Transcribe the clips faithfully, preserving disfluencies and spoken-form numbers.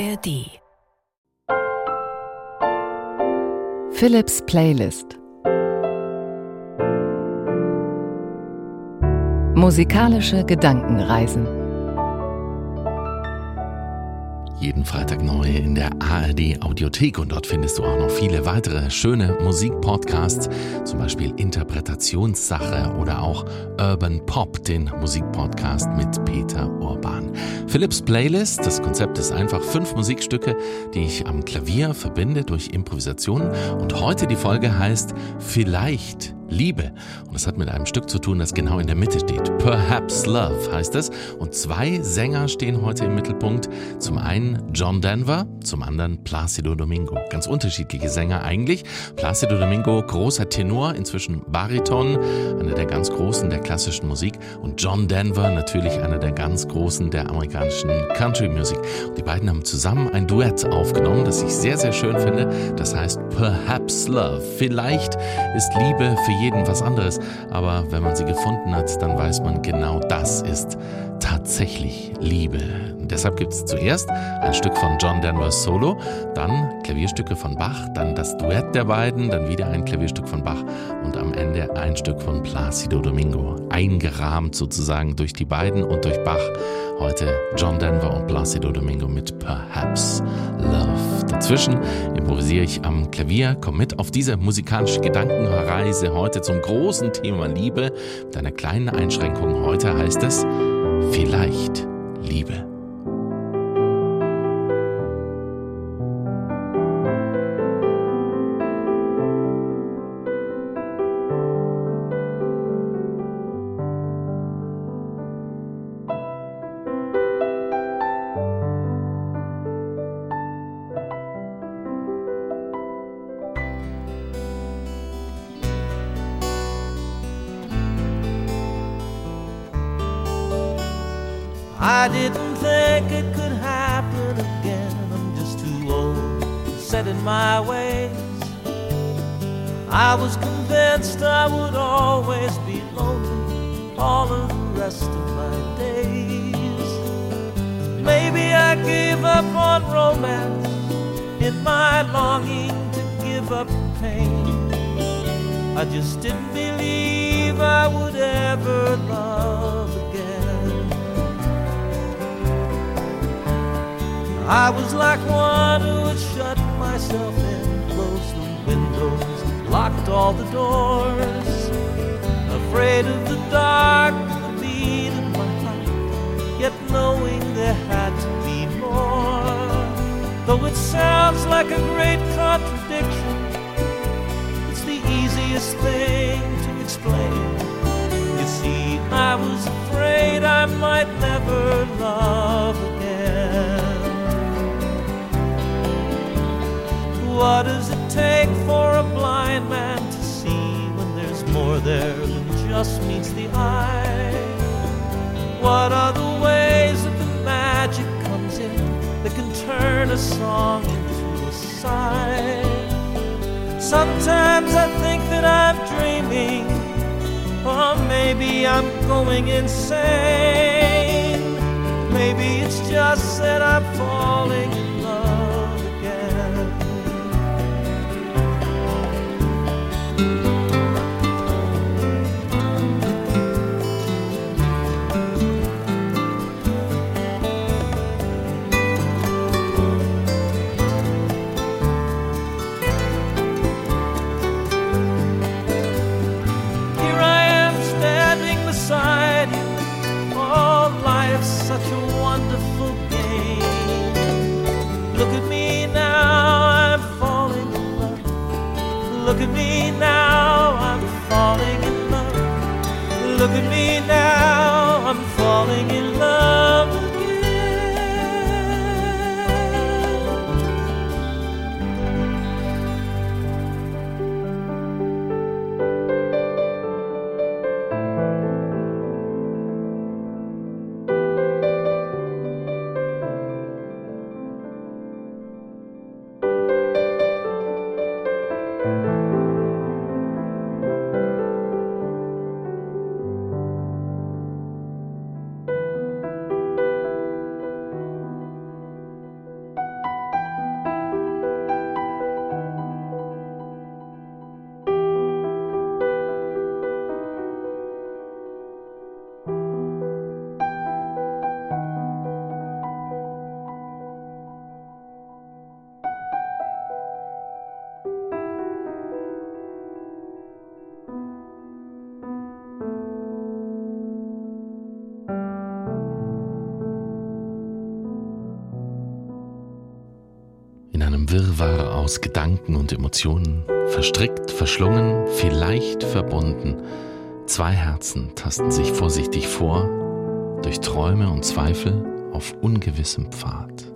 R D. Philips Playlist. Musikalische Gedankenreisen. Jeden Freitag neu in der A R D Audiothek, und dort findest du auch noch viele weitere schöne Musikpodcasts, zum Beispiel Interpretationssache oder auch Urban Pop, den Musikpodcast mit Peter Urban. Philips Playlist, das Konzept ist einfach fünf Musikstücke, die ich am Klavier verbinde durch Improvisationen, und heute die Folge heißt Vielleicht Liebe. Und das hat mit einem Stück zu tun, das genau in der Mitte steht. Perhaps Love heißt es. Und zwei Sänger stehen heute im Mittelpunkt. Zum einen John Denver, zum anderen Plácido Domingo. Ganz unterschiedliche Sänger eigentlich. Plácido Domingo, großer Tenor, inzwischen Bariton, einer der ganz Großen der klassischen Musik. Und John Denver, natürlich einer der ganz Großen der amerikanischen Country Music. Und die beiden haben zusammen ein Duett aufgenommen, das ich sehr, sehr schön finde. Das heißt Perhaps Love. Vielleicht ist Liebe für jeden was anderes, aber wenn man sie gefunden hat, dann weiß man, genau das ist tatsächlich Liebe. Und deshalb gibt es zuerst ein Stück von John Denvers Solo, dann Klavierstücke von Bach, dann das Duett der beiden, dann wieder ein Klavierstück von Bach und am Ende ein Stück von Plácido Domingo. Eingerahmt sozusagen durch die beiden und durch Bach. Heute John Denver und Plácido Domingo mit Perhaps Love. Dazwischen improvisiere ich am Klavier, komm mit auf diese musikalische Gedankenreise heute zum großen Thema Liebe mit einer kleinen Einschränkung. Heute heißt es Vielleicht Liebe. I didn't think it could happen again. I'm just too old, set in my ways. I was convinced I would always be lonely all of the rest of my days. Maybe I gave up on romance in my longing to give up pain. I just didn't believe I would ever love again. I was like one who had shut myself in, closed the windows, locked all the doors, afraid of the dark and the beat of my heart, yet knowing there had to be more. Though it sounds like a great contradiction, it's the easiest thing to explain. You see, I was afraid I might never love again. What does it take for a blind man to see when there's more there than just meets the eye? What are the ways that the magic comes in that can turn a song into a sigh? Sometimes I think that I'm dreaming, or maybe I'm going insane. Maybe it's just that I'm falling in love again. Such a wonderful game. Look at me now, I'm falling in love. Look at me now, I'm falling in love. Look at me now, I'm falling in love again. einem Wirrwarr aus Gedanken und Emotionen, verstrickt, verschlungen, vielleicht verbunden. Zwei Herzen tasten sich vorsichtig vor, durch Träume und Zweifel auf ungewissem Pfad.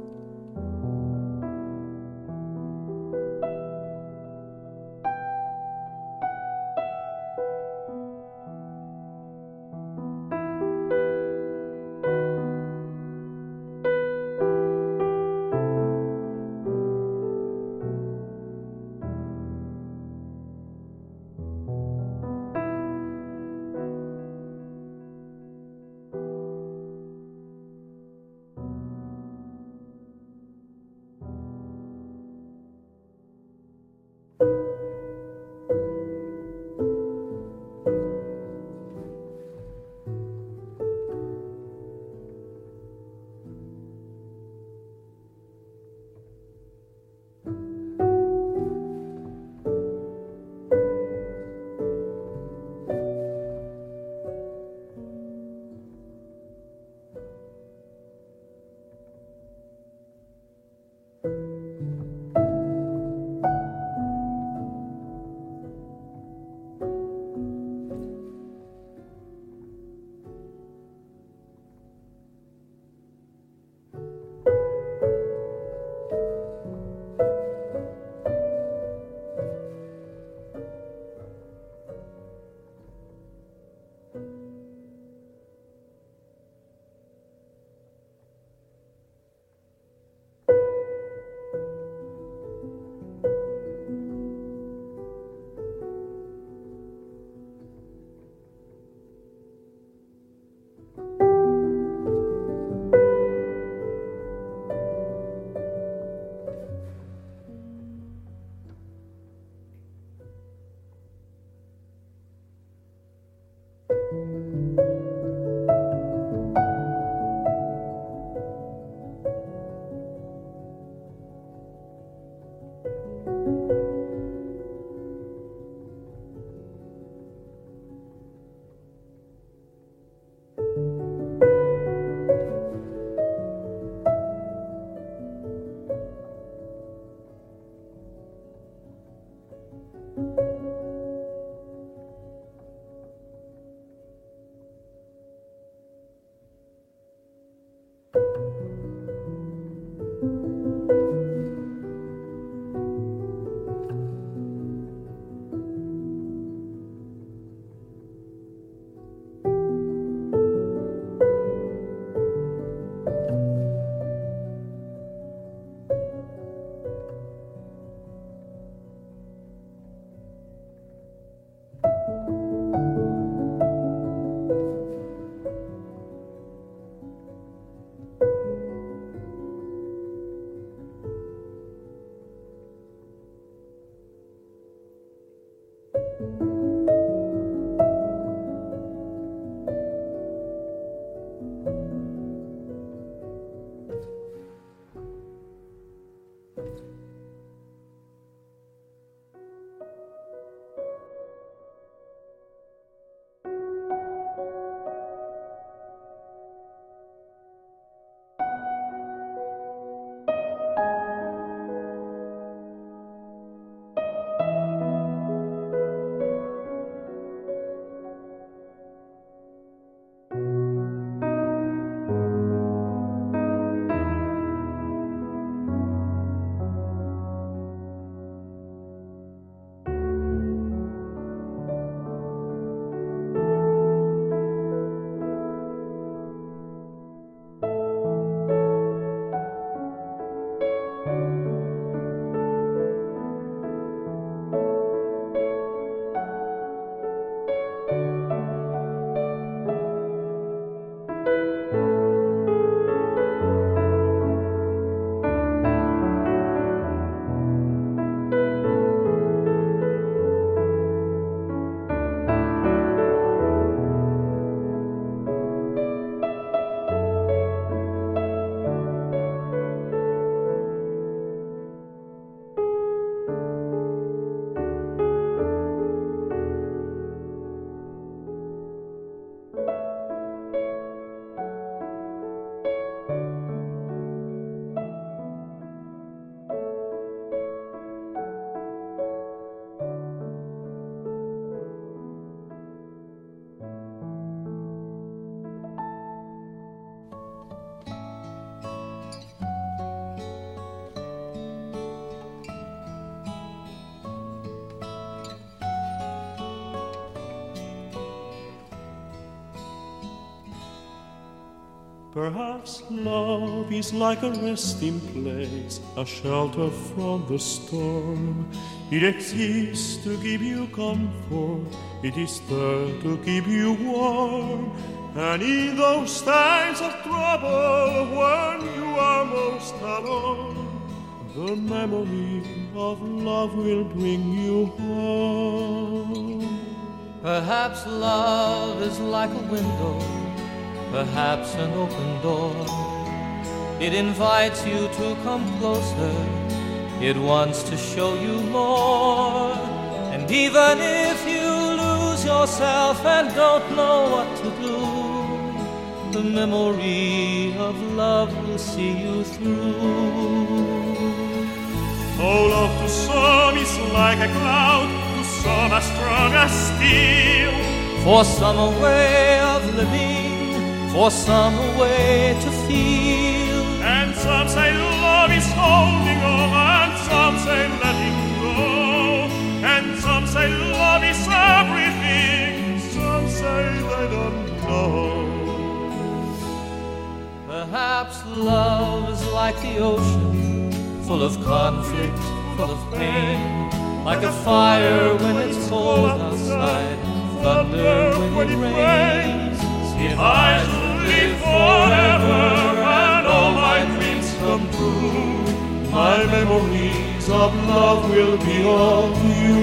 Perhaps love is like a resting place, a shelter from the storm. It exists to give you comfort, it is there to keep you warm. And in those times of trouble, when you are most alone, the memory of love will bring you home. Perhaps love is like a window, perhaps an open door. It invites you to come closer, it wants to show you more. And even if you lose yourself and don't know what to do, the memory of love will see you through. Oh, love to some is like a cloud, to some as strong as steel. For some a way of living, for some a way to feel. And some say love is holding on, and some say letting go. And some say love is everything, some say they don't know. Perhaps love is like the ocean, full of conflict, full of pain. Like a fire when it's cold outside, thunder when it rains. If I should live forever and all my dreams come true, my memories of love will be of you.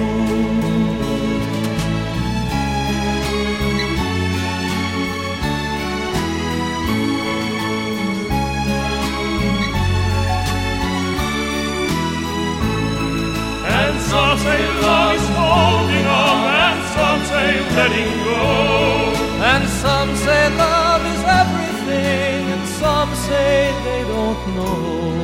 And some say love is holding on, and some say letting go. And some say love is everything, and some say they don't know.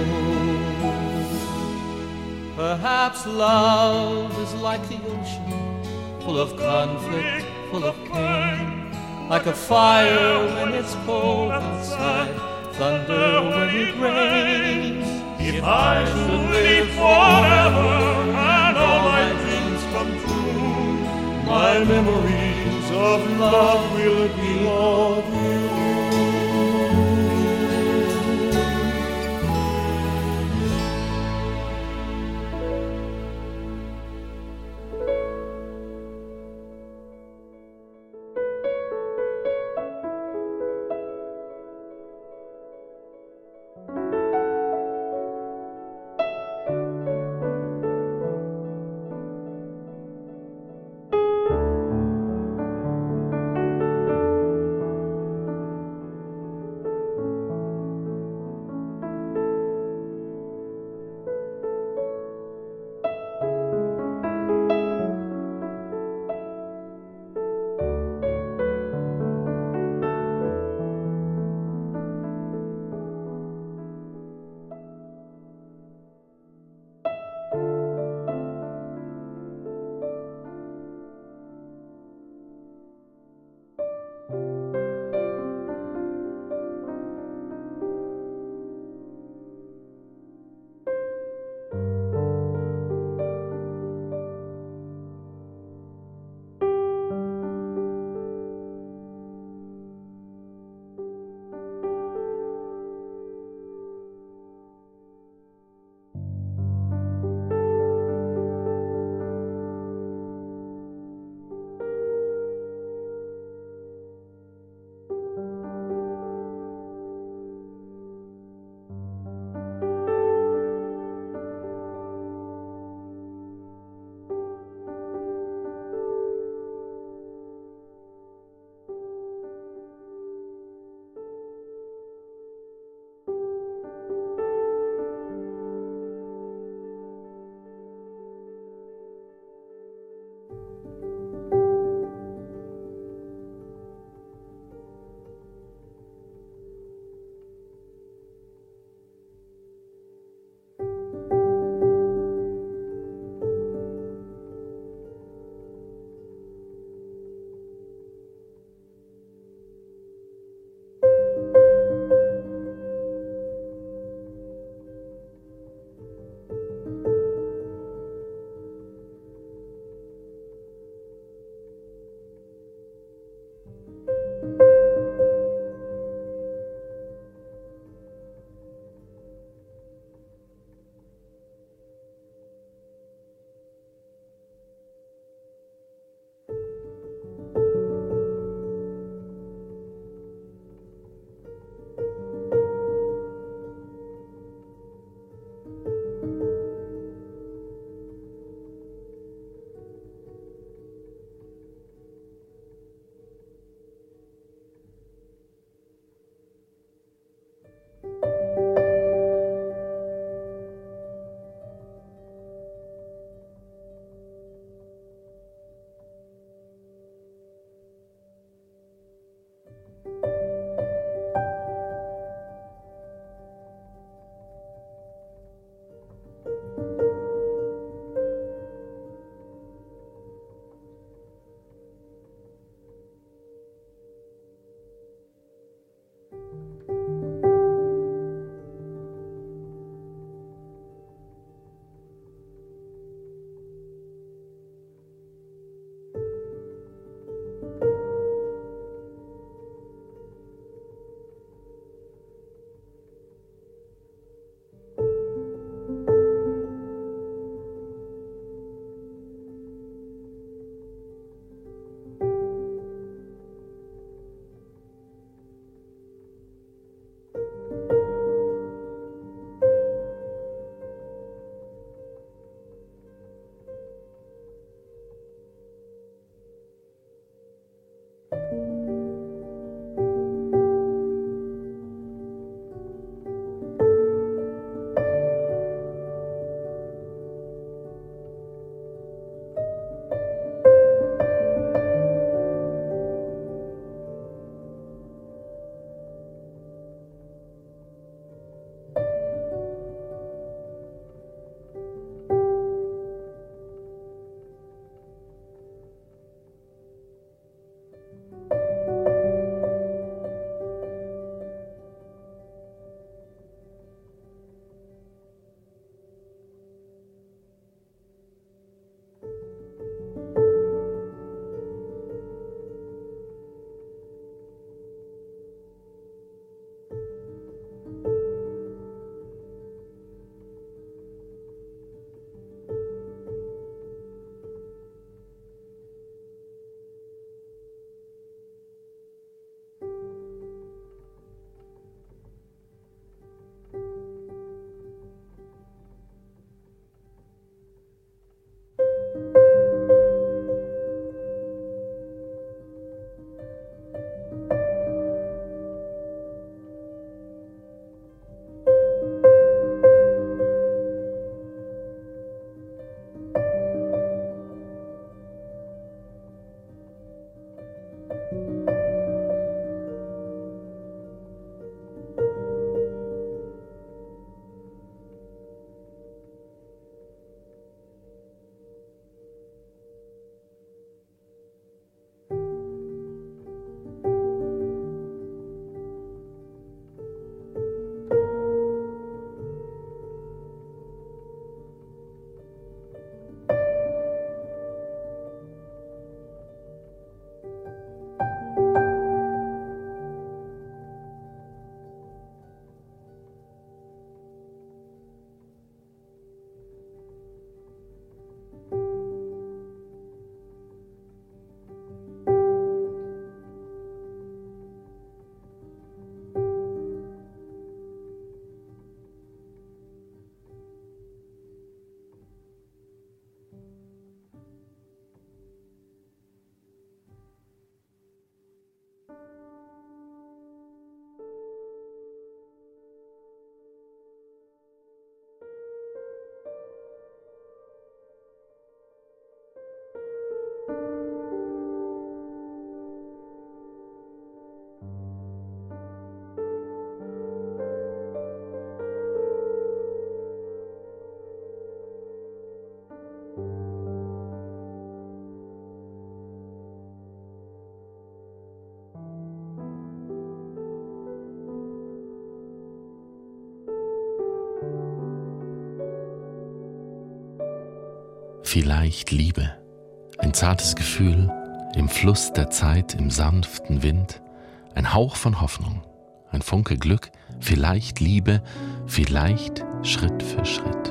Perhaps love is like the ocean, full of conflict, full of pain. Like a fire when it's cold outside, thunder when it rains. If I should live forever and all my dreams come true, my memories of love will be of you. vielleicht Liebe. Ein zartes Gefühl im Fluss der Zeit, im sanften Wind. Ein Hauch von Hoffnung, ein Funke Glück, vielleicht Liebe, vielleicht Schritt für Schritt.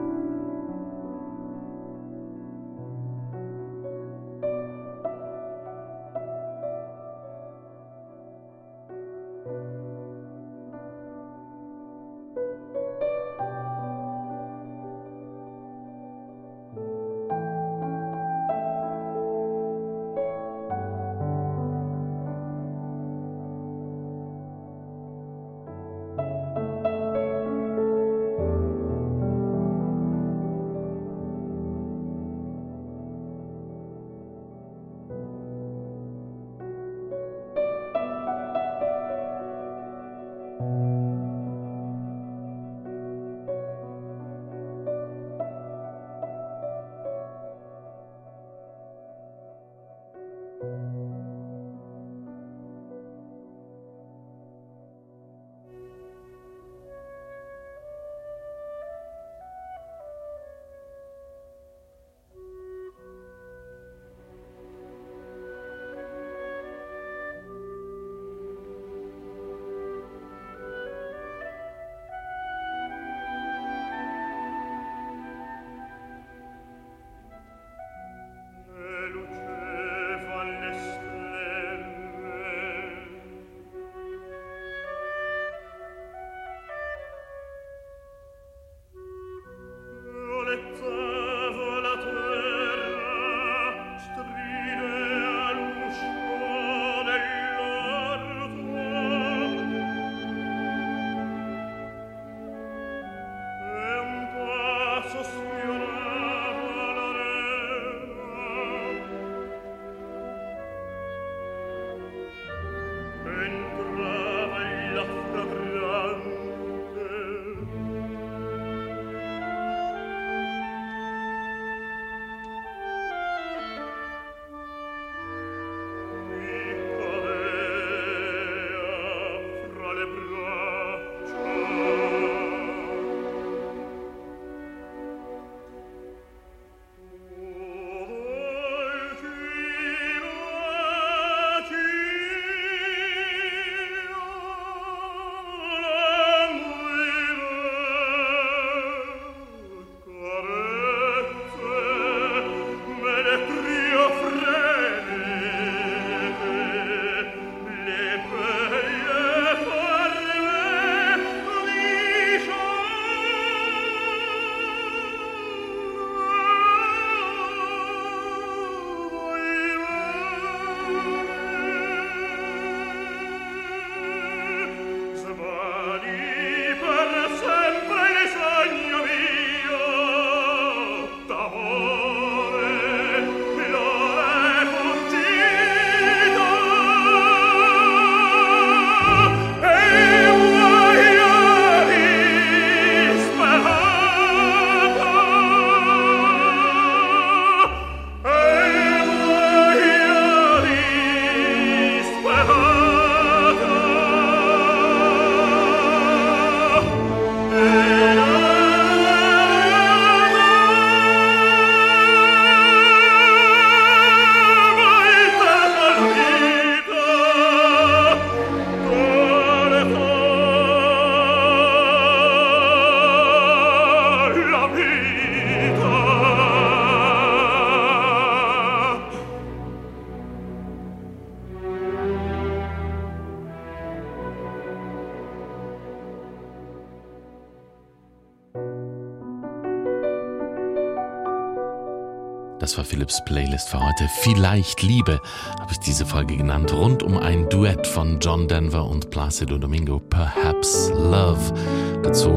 Das war Philips Playlist für heute. Vielleicht Liebe habe ich diese Folge genannt. Rund um ein Duett von John Denver und Plácido Domingo. Perhaps Love. Dazu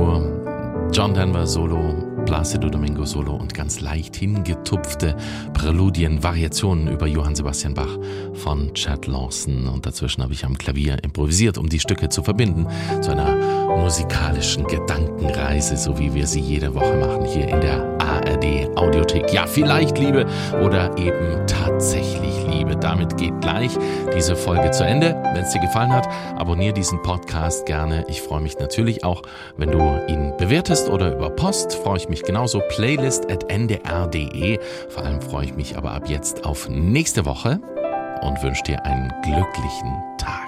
John Denver Solo, Plácido Domingo Solo und ganz leicht hingetupfte Präludien, Variationen über Johann Sebastian Bach von Chad Lawson. Und dazwischen habe ich am Klavier improvisiert, um die Stücke zu verbinden zu einer musikalischen Gedankenreise, so wie wir sie jede Woche machen hier in der A R D Audiothek. Ja, vielleicht Liebe oder eben tatsächlich Liebe. Damit geht gleich diese Folge zu Ende. Wenn es dir gefallen hat, abonniere diesen Podcast gerne. Ich freue mich natürlich auch, wenn du ihn bewertest oder über Post. Freue ich mich genauso. Playlist at n d r punkt d e. Vor allem freue ich mich aber ab jetzt auf nächste Woche und wünsche dir einen glücklichen Tag.